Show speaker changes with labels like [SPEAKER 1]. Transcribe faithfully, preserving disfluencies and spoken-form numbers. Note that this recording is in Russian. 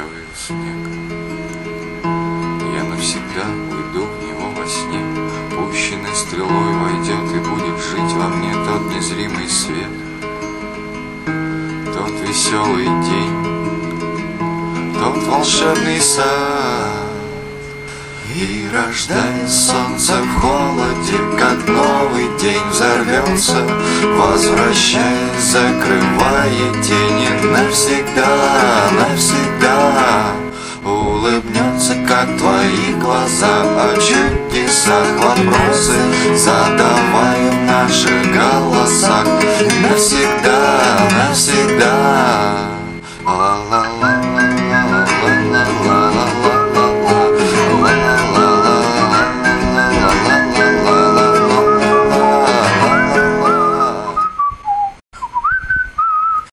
[SPEAKER 1] первый снег. Я навсегда уйду в него во сне, пущенной стрелой войдет и будет жить во мне тот незримый свет, тот веселый день, тот волшебный сад. И рождаясь солнце в холоде, как новый день взорвется, возвращаясь, закрывая тени навсегда, навсегда. Улыбнется, как твои глаза, о чудесах вопросы задавая в наших голосах. Навсегда, навсегда.